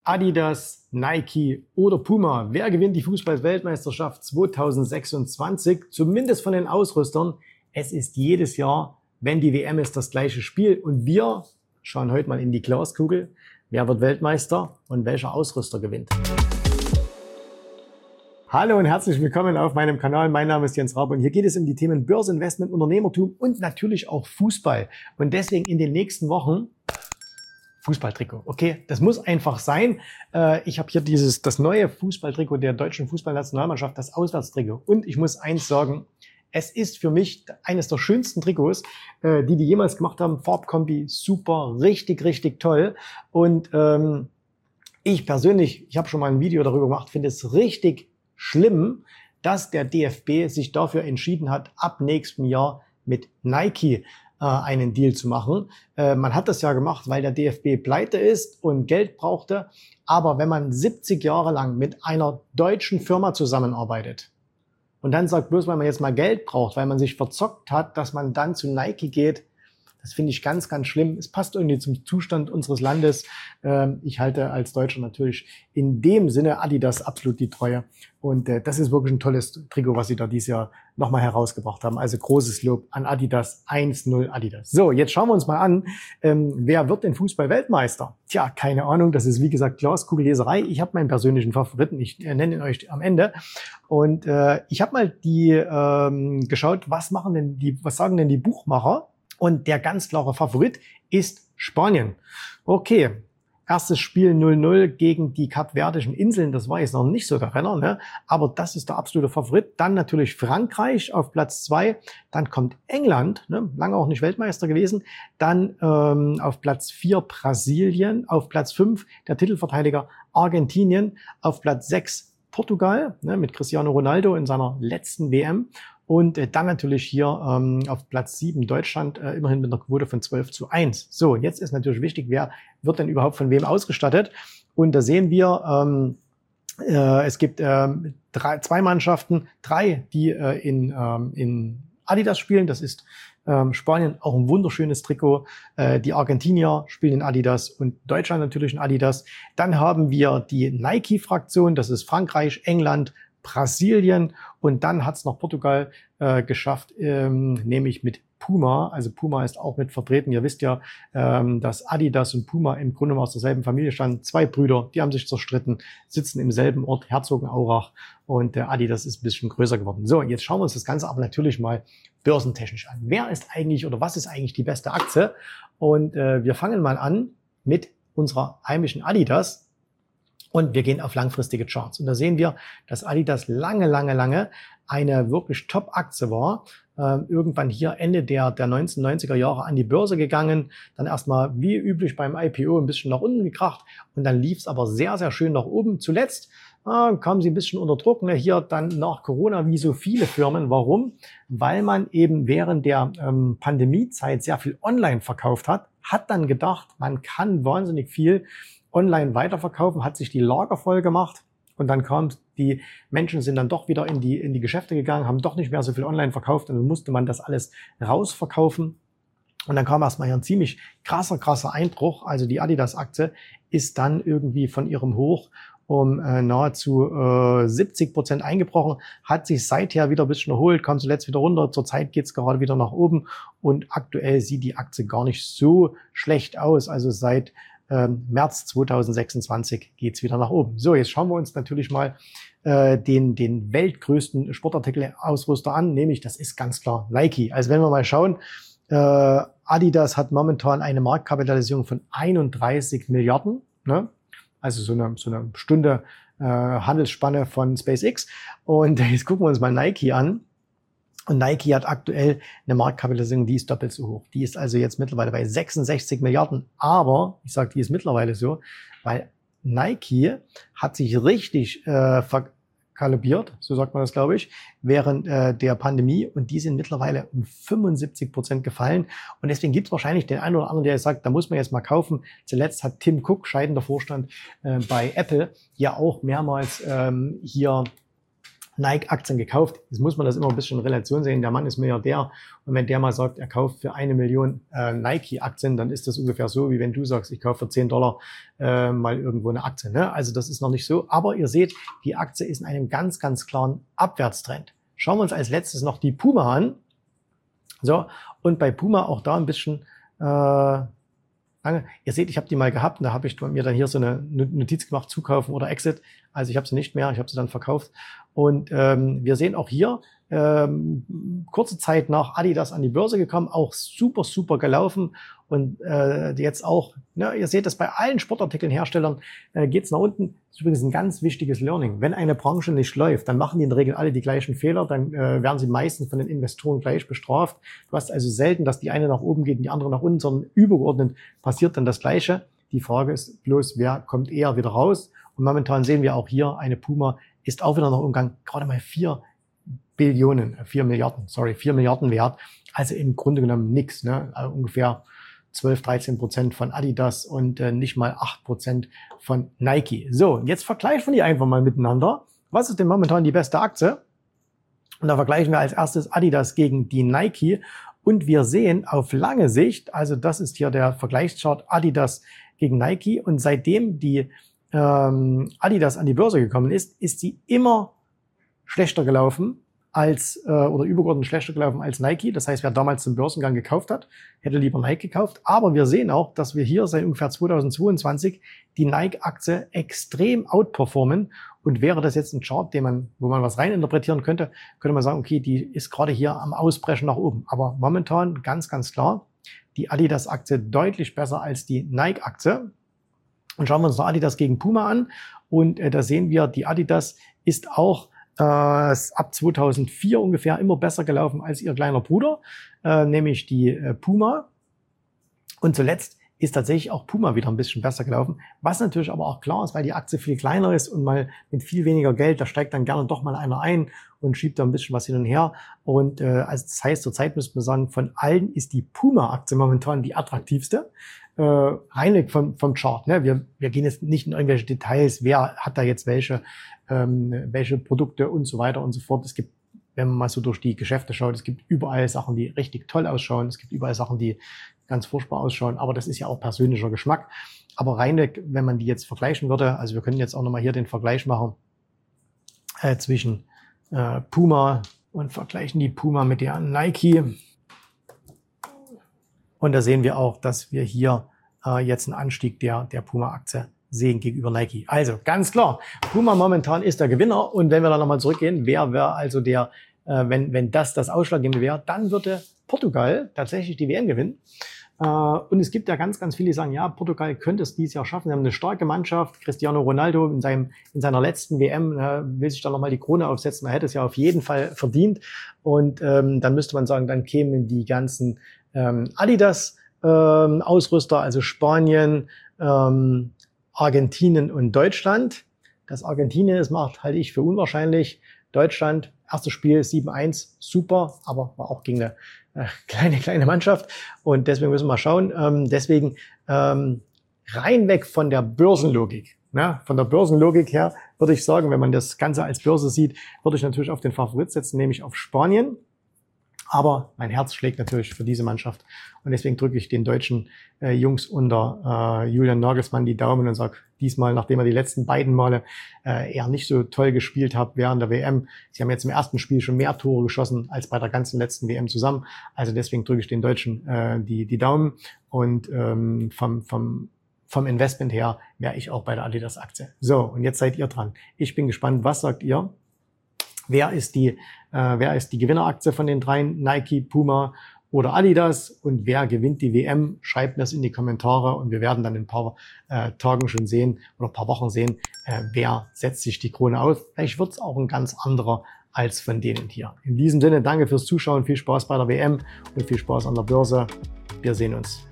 Adidas, Nike oder Puma. Wer gewinnt die Fußball-Weltmeisterschaft 2026? Zumindest von den Ausrüstern. Es ist jedes Jahr, wenn die WM ist, das gleiche Spiel. Und wir schauen heute mal in die Glaskugel. Wer wird Weltmeister und welcher Ausrüster gewinnt? Hallo und herzlich willkommen auf meinem Kanal. Mein Name ist Jens Rabe und hier geht es um die Themen Börse, Investment, Unternehmertum und natürlich auch Fußball. Und deswegen in den nächsten Wochen Fußballtrikot. Okay, das muss einfach sein. Ich habe hier das neue Fußballtrikot der deutschen Fußballnationalmannschaft, das Auswärtstrikot. Und ich muss eins sagen, es ist für mich eines der schönsten Trikots, die jemals gemacht haben. Farbkombi, super, richtig, richtig toll. Und ich persönlich, ich habe schon mal ein Video darüber gemacht, finde es richtig schlimm, dass der DFB sich dafür entschieden hat, ab nächstem Jahr mit Nike einen Deal zu machen. Man hat das ja gemacht, weil der DFB pleite ist und Geld brauchte. Aber wenn man 70 Jahre lang mit einer deutschen Firma zusammenarbeitet und dann sagt, bloß weil man jetzt mal Geld braucht, weil man sich verzockt hat, dass man dann zu Nike geht, das finde ich ganz, ganz schlimm. Es passt irgendwie zum Zustand unseres Landes. Ich halte als Deutscher natürlich in dem Sinne Adidas absolut die Treue. Und das ist wirklich ein tolles Trikot, was sie da dieses Jahr nochmal herausgebracht haben. Also großes Lob an Adidas, 1-0 Adidas. So, jetzt schauen wir uns mal an, wer wird denn Fußball-Weltmeister? Tja, keine Ahnung. Das ist wie gesagt Glaskugelleserei. Ich habe meinen persönlichen Favoriten. Ich nenne ihn euch am Ende. Und ich habe mal geschaut, was sagen denn die Buchmacher? Und der ganz klare Favorit ist Spanien. Okay, erstes Spiel 0-0 gegen die Kapverdischen Inseln. Das war jetzt noch nicht so der Renner, ne? Aber das ist der absolute Favorit. Dann natürlich Frankreich auf Platz 2. Dann kommt England, ne? Lange auch nicht Weltmeister gewesen. Dann auf Platz 4 Brasilien. Auf Platz 5 der Titelverteidiger Argentinien. Auf Platz 6 Portugal, ne? Mit Cristiano Ronaldo in seiner letzten WM. Und dann natürlich hier auf Platz 7 Deutschland, immerhin mit einer Quote von 12:1. So, jetzt ist natürlich wichtig, wer wird denn überhaupt von wem ausgestattet? Und da sehen wir, es gibt zwei Mannschaften, die in Adidas spielen. Das ist Spanien, auch ein wunderschönes Trikot. Die Argentinier spielen in Adidas und Deutschland natürlich in Adidas. Dann haben wir die Nike-Fraktion, das ist Frankreich, England, Brasilien und dann hat's noch Portugal geschafft, nämlich mit Puma. Also Puma ist auch mit vertreten. Ihr wisst ja, dass Adidas und Puma im Grunde aus derselben Familie standen. Zwei Brüder, die haben sich zerstritten, sitzen im selben Ort, Herzogenaurach, und Adidas ist ein bisschen größer geworden. So, jetzt schauen wir uns das Ganze aber natürlich mal börsentechnisch an. Wer ist eigentlich oder was ist eigentlich die beste Aktie? Und wir fangen mal an mit unserer heimischen Adidas. Und wir gehen auf langfristige Charts. Und da sehen wir, dass Adidas lange eine wirklich Top-Aktie war. Irgendwann hier Ende der 1990er Jahre an die Börse gegangen. Dann erstmal wie üblich beim IPO ein bisschen nach unten gekracht. Und dann lief es aber sehr, sehr schön nach oben. Zuletzt kam sie ein bisschen unter Druck. Ne? Hier dann nach Corona wie so viele Firmen. Warum? Weil man eben während der Pandemiezeit sehr viel online verkauft hat. Hat dann gedacht, man kann wahnsinnig viel online weiterverkaufen, hat sich die Lager voll gemacht und dann die Menschen sind dann doch wieder in die Geschäfte gegangen, haben doch nicht mehr so viel online verkauft und dann musste man das alles rausverkaufen. Und dann kam erstmal hier ein ziemlich krasser Einbruch. Also die Adidas-Aktie ist dann irgendwie von ihrem Hoch um nahezu 70% eingebrochen, hat sich seither wieder ein bisschen erholt, kam zuletzt wieder runter. Zurzeit geht es gerade wieder nach oben und aktuell sieht die Aktie gar nicht so schlecht aus. Also seit März 2026 geht's wieder nach oben. So, jetzt schauen wir uns natürlich mal den weltgrößten Sportartikelausrüster an, nämlich das ist ganz klar Nike. Also wenn wir mal schauen, Adidas hat momentan eine Marktkapitalisierung von 31 Milliarden, ne? Also so eine Stunde Handelsspanne von SpaceX. Und jetzt gucken wir uns mal Nike an. Und Nike hat aktuell eine Marktkapitalisierung, die ist doppelt so hoch. Die ist also jetzt mittlerweile bei 66 Milliarden. Aber, ich sage, die ist mittlerweile so, weil Nike hat sich richtig verkalibriert, so sagt man das, glaube ich, während der Pandemie. Und die sind mittlerweile um 75% gefallen. Und deswegen gibt es wahrscheinlich den einen oder anderen, der sagt, da muss man jetzt mal kaufen. Zuletzt hat Tim Cook, scheidender Vorstand bei Apple, ja auch mehrmals hier Nike-Aktien gekauft. Jetzt muss man das immer ein bisschen in Relation sehen. Der Mann ist Milliardär und wenn der mal sagt, er kauft für 1 Million Nike-Aktien, dann ist das ungefähr so, wie wenn du sagst, ich kaufe für $10 mal irgendwo eine Aktie. Ne? Also das ist noch nicht so. Aber ihr seht, die Aktie ist in einem ganz, ganz klaren Abwärtstrend. Schauen wir uns als letztes noch die Puma an. So, und bei Puma auch da ein bisschen ihr seht, ich habe die mal gehabt und da habe ich mir dann hier so eine Notiz gemacht, zukaufen oder Exit. Also ich habe sie nicht mehr, ich habe sie dann verkauft. Und wir sehen auch hier, kurze Zeit nach Adidas an die Börse gekommen, auch super, super gelaufen. Und jetzt auch, ne, ihr seht das bei allen Sportartikelherstellern, geht's nach unten. Das ist übrigens ein ganz wichtiges Learning. Wenn eine Branche nicht läuft, dann machen die in der Regel alle die gleichen Fehler, dann werden sie meistens von den Investoren gleich bestraft. Du hast also selten, dass die eine nach oben geht und die andere nach unten, sondern übergeordnet passiert dann das Gleiche. Die Frage ist bloß, wer kommt eher wieder raus? Und momentan sehen wir auch hier, eine Puma ist auch wieder nach Umgang gerade mal 4 Milliarden wert. Also im Grunde genommen nichts, ne? Also ungefähr 12-13% von Adidas und nicht mal 8% von Nike. So, jetzt vergleichen wir die einfach mal miteinander. Was ist denn momentan die beste Aktie? Und da vergleichen wir als erstes Adidas gegen die Nike. Und wir sehen auf lange Sicht, also das ist hier der Vergleichschart Adidas gegen Nike. Und seitdem die Adidas an die Börse gekommen ist, ist sie immer schlechter gelaufen als oder übergeordnet schlechter gelaufen als Nike. Das heißt, wer damals zum Börsengang gekauft hat, hätte lieber Nike gekauft. Aber wir sehen auch, dass wir hier seit ungefähr 2022 die Nike-Aktie extrem outperformen. Und wäre das jetzt ein Chart, wo man was reininterpretieren könnte, könnte man sagen, okay, die ist gerade hier am Ausbrechen nach oben. Aber momentan ganz, ganz klar, die Adidas-Aktie deutlich besser als die Nike-Aktie. Und schauen wir uns noch Adidas gegen Puma an. Und da sehen wir, die Adidas ist auch ab 2004 ungefähr immer besser gelaufen als ihr kleiner Bruder, nämlich die Puma. Und zuletzt ist tatsächlich auch Puma wieder ein bisschen besser gelaufen, was natürlich aber auch klar ist, weil die Aktie viel kleiner ist und mal mit viel weniger Geld, da steigt dann gerne doch mal einer ein und schiebt da ein bisschen was hin und her. Und also das heißt, zurzeit müsste man sagen, von allen ist die Puma-Aktie momentan die attraktivste. Rein vom Chart. Ne? Wir gehen jetzt nicht in irgendwelche Details, wer hat da jetzt welche Produkte und so weiter und so fort. Es gibt, wenn man mal so durch die Geschäfte schaut, es gibt überall Sachen, die richtig toll ausschauen. Es gibt überall Sachen, die ganz furchtbar ausschauen. Aber das ist ja auch persönlicher Geschmack. Aber reinweg, wenn man die jetzt vergleichen würde, also wir können jetzt auch nochmal hier den Vergleich machen zwischen Puma und vergleichen die Puma mit der Nike. Und da sehen wir auch, dass wir hier jetzt einen Anstieg der Puma-Aktie sehen gegenüber Nike. Also ganz klar, Puma momentan ist der Gewinner. Und wenn wir da nochmal zurückgehen, wer wäre also der, wenn das Ausschlaggebende wäre, dann würde Portugal tatsächlich die WM gewinnen. Und es gibt ja ganz, ganz viele, die sagen, ja, Portugal könnte es dieses Jahr schaffen. Sie haben eine starke Mannschaft. Cristiano Ronaldo in seiner letzten WM will sich da nochmal die Krone aufsetzen. Er hätte es ja auf jeden Fall verdient. Und dann müsste man sagen, dann kämen die ganzen Adidas Ausrüster, also Spanien, Argentinien und Deutschland. Das Argentinien, das halte ich für unwahrscheinlich. Deutschland, erstes Spiel 7-1, super, aber war auch gegen eine kleine Mannschaft. Und deswegen müssen wir mal schauen. Deswegen rein weg von der Börsenlogik. Ne? Von der Börsenlogik her würde ich sagen, wenn man das Ganze als Börse sieht, würde ich natürlich auf den Favorit setzen, nämlich auf Spanien. Aber mein Herz schlägt natürlich für diese Mannschaft. Und deswegen drücke ich den deutschen Jungs unter Julian Nagelsmann die Daumen und sage diesmal, nachdem er die letzten beiden Male eher nicht so toll gespielt hat während der WM. Sie haben jetzt im ersten Spiel schon mehr Tore geschossen als bei der ganzen letzten WM zusammen. Also deswegen drücke ich den Deutschen die Daumen. Und vom Investment her wäre ich auch bei der Adidas-Aktie. So, und jetzt seid ihr dran. Ich bin gespannt, was sagt ihr? Wer ist die Gewinneraktie von den dreien? Nike, Puma oder Adidas? Und wer gewinnt die WM? Schreibt mir das in die Kommentare und wir werden dann in ein paar Tagen schon sehen oder ein paar Wochen sehen, wer setzt sich die Krone auf. Vielleicht wird es auch ein ganz anderer als von denen hier. In diesem Sinne, danke fürs Zuschauen, viel Spaß bei der WM und viel Spaß an der Börse. Wir sehen uns.